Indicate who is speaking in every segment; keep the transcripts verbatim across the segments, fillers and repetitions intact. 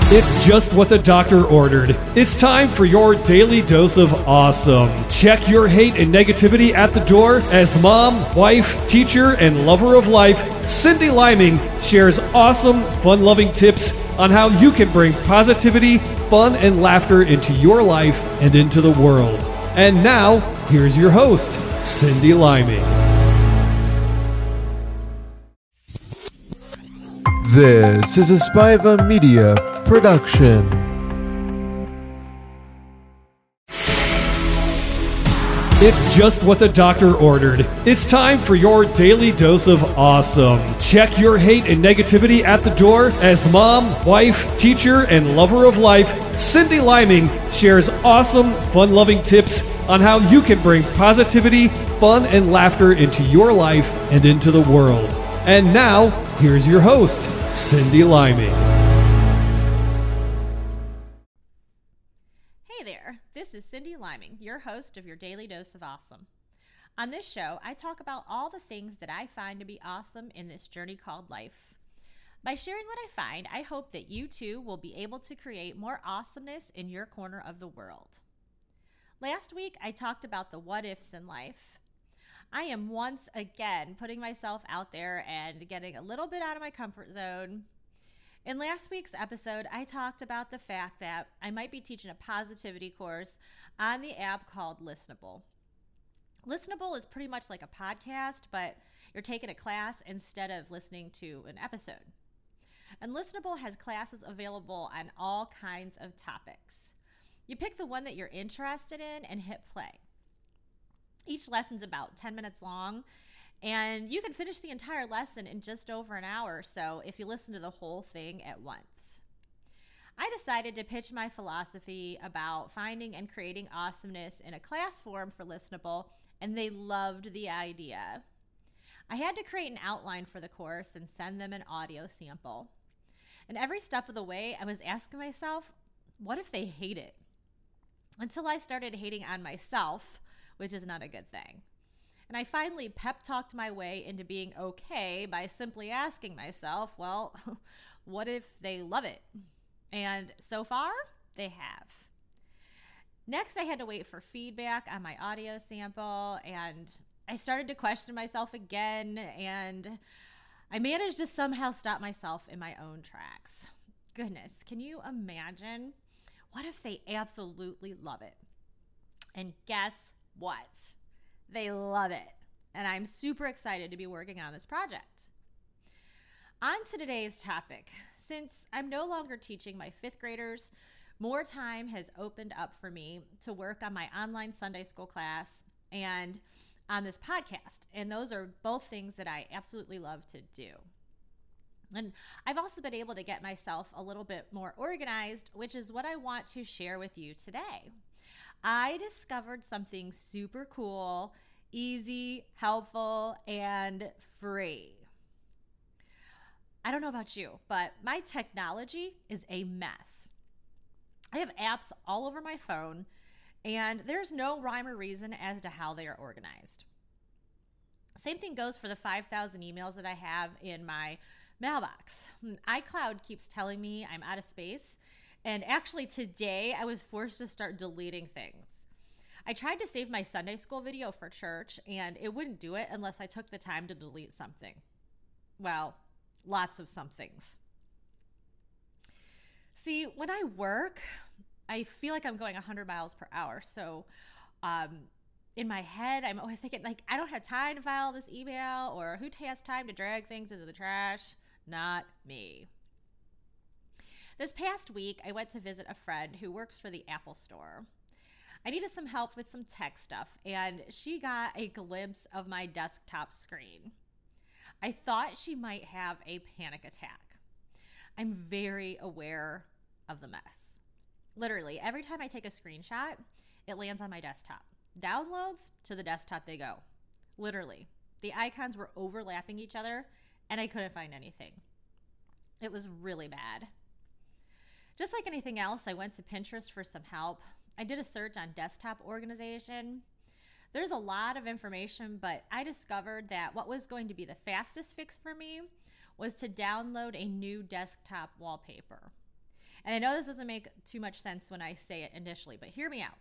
Speaker 1: It's just what the doctor ordered. It's time for your daily dose of awesome. Check your hate and negativity at the door as mom, wife, teacher, and lover of life, Cindy Liming shares awesome, fun-loving tips on how you can bring positivity, fun, and laughter into your life and into the world. And now, here's your host, Cindy Liming.
Speaker 2: This is a Spiva Media production.
Speaker 1: It's just what the doctor ordered. It's time for your daily dose of awesome. Check your hate and negativity at the door as mom, wife, teacher, and lover of life, Cindy Liming shares awesome, fun-loving tips on how you can bring positivity, fun, and laughter into your life and into the world. And now, here's your host, Cindy Liming.
Speaker 3: Hey there, this is Cindy Liming, your host of your Daily Dose of Awesome. On this show, I talk about all the things that I find to be awesome in this journey called life. By sharing what I find, I hope that you too will be able to create more awesomeness in your corner of the world. Last week, I talked about the what ifs in life. I am once again putting myself out there and getting a little bit out of my comfort zone. In last week's episode, I talked about the fact that I might be teaching a positivity course on the app called Listenable. Listenable is pretty much like a podcast, but you're taking a class instead of listening to an episode. And Listenable has classes available on all kinds of topics. You pick the one that you're interested in and hit play. Each lesson's about ten minutes long, and you can finish the entire lesson in just over an hour or so if you listen to the whole thing at once. I decided to pitch my philosophy about finding and creating awesomeness in a class form for Listenable, and they loved the idea. I had to create an outline for the course and send them an audio sample. And every step of the way, I was asking myself, what if they hate it? Until I started hating on myself, which is not a good thing. And I finally pep talked my way into being okay by simply asking myself, well, what if they love it? And so far, they have. Next, I had to wait for feedback on my audio sample, and I started to question myself again, and I managed to somehow stop myself in my own tracks. Goodness, can you imagine? What if they absolutely love it? And guess what? They love it. And I'm super excited to be working on this project. On to today's topic. Since I'm no longer teaching my fifth graders, more time has opened up for me to work on my online Sunday school class and on this podcast. And those are both things that I absolutely love to do. And I've also been able to get myself a little bit more organized, which is what I want to share with you today. I discovered something super cool, easy, helpful, and free. I don't know about you, but my technology is a mess. I have apps all over my phone, and there's no rhyme or reason as to how they are organized. Same thing goes for the five thousand emails that I have in my mailbox. iCloud keeps telling me I'm out of space. And actually today I was forced to start deleting things. I tried to save my Sunday school video for church, and it wouldn't do it unless I took the time to delete something. Well, lots of somethings. See, when I work, I feel like I'm going one hundred miles per hour. So um, in my head, I'm always thinking, like, I don't have time to file this email, or who has time to drag things into the trash? Not me. This past week, I went to visit a friend who works for the Apple Store. I needed some help with some tech stuff, and she got a glimpse of my desktop screen. I thought she might have a panic attack. I'm very aware of the mess. Literally, every time I take a screenshot, it lands on my desktop. Downloads, to the desktop they go. Literally. The icons were overlapping each other, and I couldn't find anything. It was really bad. Just like anything else, I went to Pinterest for some help. I did a search on desktop organization. There's a lot of information, but I discovered that what was going to be the fastest fix for me was to download a new desktop wallpaper. And I know this doesn't make too much sense when I say it initially, but hear me out.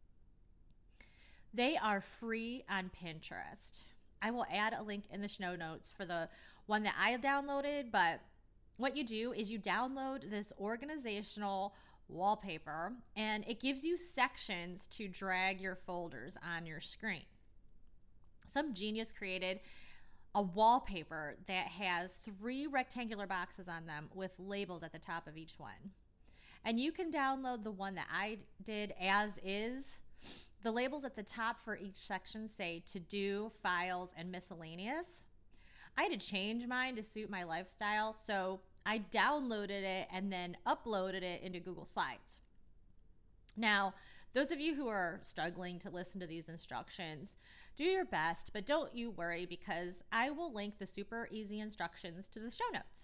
Speaker 3: They are free on Pinterest. I will add a link in the show notes for the one that I downloaded, but what you do is you download this organizational wallpaper, and it gives you sections to drag your folders on your screen. Some genius created a wallpaper that has three rectangular boxes on them with labels at the top of each one. And you can download the one that I did as is. The labels at the top for each section say to do, files, and miscellaneous. I had to change mine to suit my lifestyle, so I downloaded it and then uploaded it into Google Slides. Now, those of you who are struggling to listen to these instructions, do your best, but don't you worry because I will link the super easy instructions to the show notes.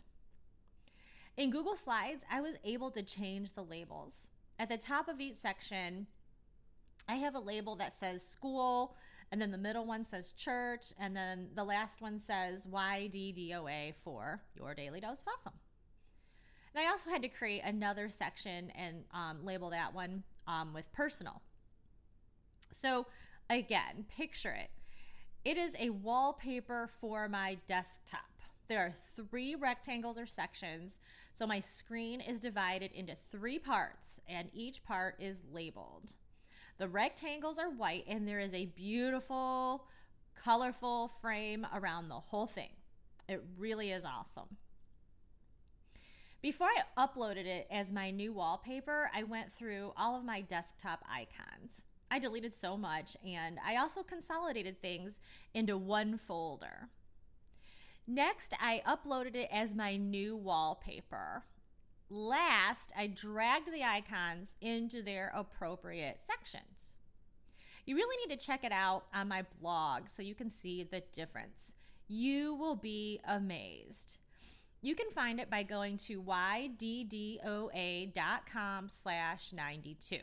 Speaker 3: In Google Slides, I was able to change the labels. At the top of each section, I have a label that says school, and then the middle one says church, and then the last one says Y D D O A for Your Daily Dose of Awesome. And I also had to create another section and um, label that one um, with personal. So again, picture it. It is a wallpaper for my desktop. There are three rectangles or sections, so my screen is divided into three parts, and each part is labeled. The rectangles are white, and there is a beautiful, colorful frame around the whole thing. It really is awesome. Before I uploaded it as my new wallpaper, I went through all of my desktop icons. I deleted so much, and I also consolidated things into one folder. Next, I uploaded it as my new wallpaper. Last, I dragged the icons into their appropriate sections. You really need to check it out on my blog so you can see the difference. You will be amazed. You can find it by going to Y D D O A dot com slash ninety-two.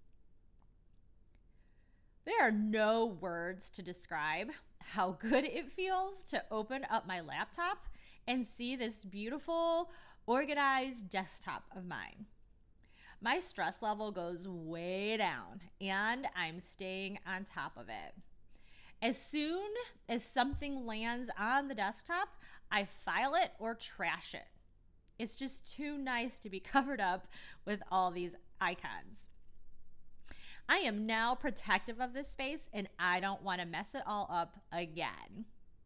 Speaker 3: There are no words to describe how good it feels to open up my laptop and see this beautiful, organized desktop of mine. My stress level goes way down, and I'm staying on top of it. As soon as something lands on the desktop, I file it or trash it. It's just too nice to be covered up with all these icons. I am now protective of this space, and I don't want to mess it all up again.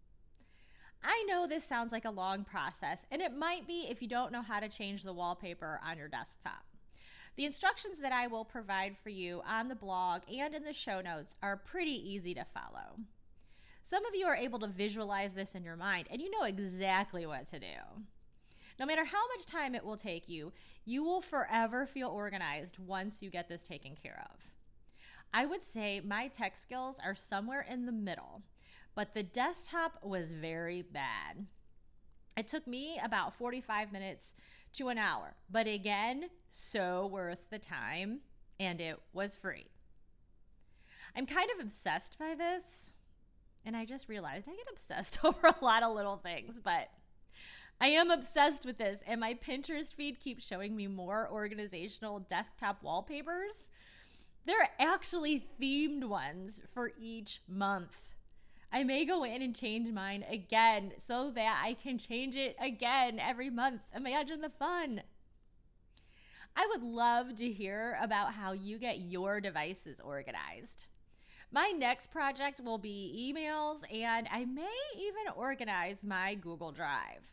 Speaker 3: I know this sounds like a long process, and it might be if you don't know how to change the wallpaper on your desktop. The instructions that I will provide for you on the blog and in the show notes are pretty easy to follow. Some of you are able to visualize this in your mind, and you know exactly what to do. No matter how much time it will take you, you will forever feel organized once you get this taken care of. I would say my tech skills are somewhere in the middle, but the desktop was very bad. It took me about forty-five minutes to an hour, but again, so worth the time, and it was free. I'm kind of obsessed by this, and I just realized I get obsessed over a lot of little things, but I am obsessed with this, and my Pinterest feed keeps showing me more organizational desktop wallpapers. There are actually themed ones for each month. I may go in and change mine again so that I can change it again every month. Imagine the fun. I would love to hear about how you get your devices organized. My next project will be emails, and I may even organize my Google Drive.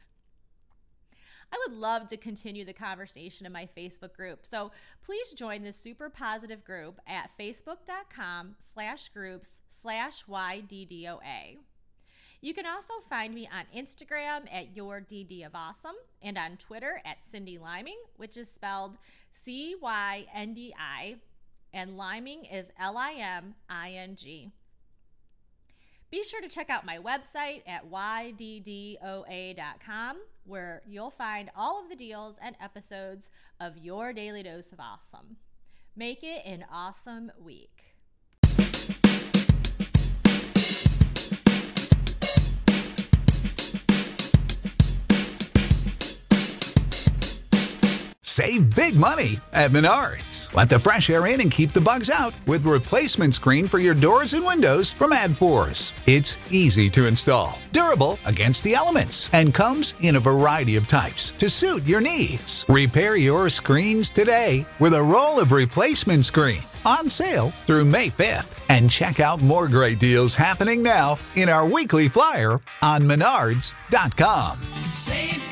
Speaker 3: I would love to continue the conversation in my Facebook group, so please join the super positive group at facebook.com slash groups slash YDDOA. You can also find me on Instagram at Your D D of Awesome and on Twitter at Cindy Liming, which is spelled C Y N D I, and Liming is L I M I N G. Be sure to check out my website at Y D D O A dot com, where you'll find all of the deals and episodes of Your Daily Dose of Awesome. Make it an awesome week.
Speaker 4: Save big money at Menards. Let the fresh air in and keep the bugs out with replacement screen for your doors and windows from AdForce. It's easy to install, durable against the elements, and comes in a variety of types to suit your needs. Repair your screens today with a roll of replacement screen on sale through May fifth. And check out more great deals happening now in our weekly flyer on menards dot com.
Speaker 5: Save